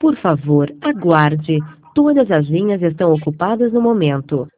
Por favor, aguarde. Todas as linhas estão ocupadas no momento.